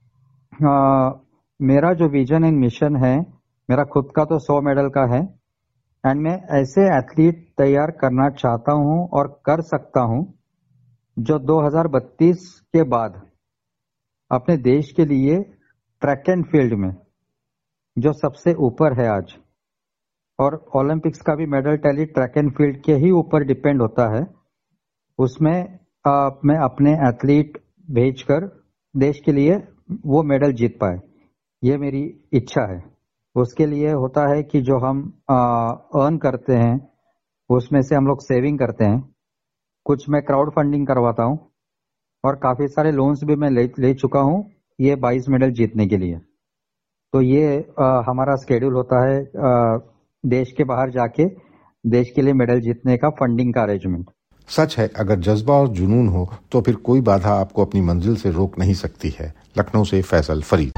मेरा जो विजन एंड मिशन है, मेरा खुद का तो 100 मेडल का है एंड मैं ऐसे एथलीट तैयार करना चाहता हूँ और कर सकता हूँ जो 2032 के बाद अपने देश के लिए ट्रैक एंड फील्ड में जो सबसे ऊपर है आज, और ओलंपिक्स का भी medal tally track and field के ही ऊपर डिपेंड होता है, उसमें मैं अपने एथलीट भेजकर देश के लिए वो मेडल जीत पाए, ये मेरी इच्छा है। उसके लिए होता है कि जो हम अर्न करते हैं उसमें से हम लोग सेविंग करते हैं, कुछ मैं क्राउड फंडिंग करवाता हूँ और काफी सारे लोन्स भी मैं ले चुका हूँ ये 22 मेडल जीतने के लिए। तो ये हमारा स्केड्यूल होता है देश के बाहर जाके देश के लिए मेडल जीतने का फंडिंग का अरेंजमेंट। सच है, अगर जज्बा और जुनून हो तो फिर कोई बाधा आपको अपनी मंजिल से रोक नहीं सकती है। लखनऊ से फैसल फरीद।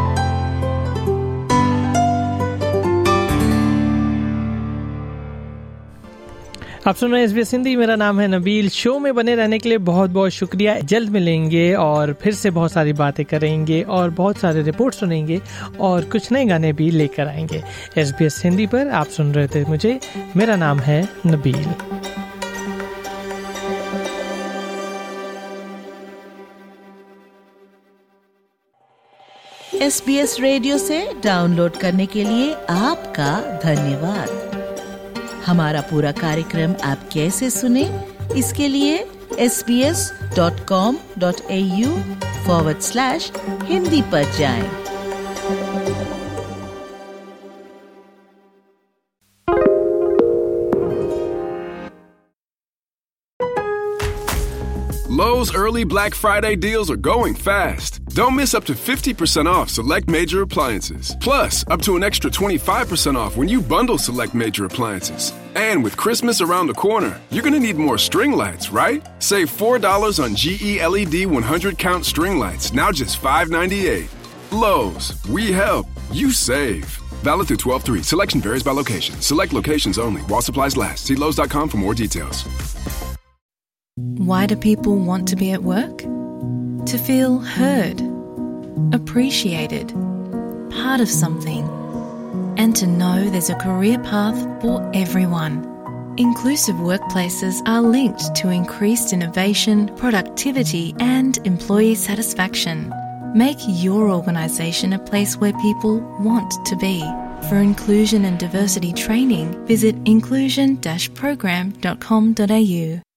आप सुन रहे हैं SBS हिंदी, मेरा नाम है नबील। शो में बने रहने के लिए बहुत बहुत शुक्रिया। जल्द मिलेंगे और फिर से बहुत सारी बातें करेंगे और बहुत सारे रिपोर्ट सुनेंगे और कुछ नए गाने भी लेकर आएंगे। SBS हिंदी पर आप सुन रहे थे मुझे, मेरा नाम है नबील। SBS रेडियो से डाउनलोड करने के लिए आपका धन्यवाद। हमारा पूरा कार्यक्रम आप कैसे सुने, इसके लिए sbs.com.au/hindi पर जाएं। Lowe's early Black Friday deals are going fast. Don't miss up to 50% off select major appliances. Plus, up to an extra 25% off when you bundle select major appliances. And with Christmas around the corner, you're going to need more string lights, right? Save $4 on GE LED 100 count string lights, now just $5.98. Lowe's, we help, you save. Valid through 12/3. Selection varies by location. Select locations only. While supplies last. See Lowe's.com for more details. Why do people want to be at work? To feel heard, appreciated, part of something, and to know there's a career path for everyone. Inclusive workplaces are linked to increased innovation, productivity, and employee satisfaction. Make your organisation a place where people want to be. For inclusion and diversity training, visit inclusion-program.com.au.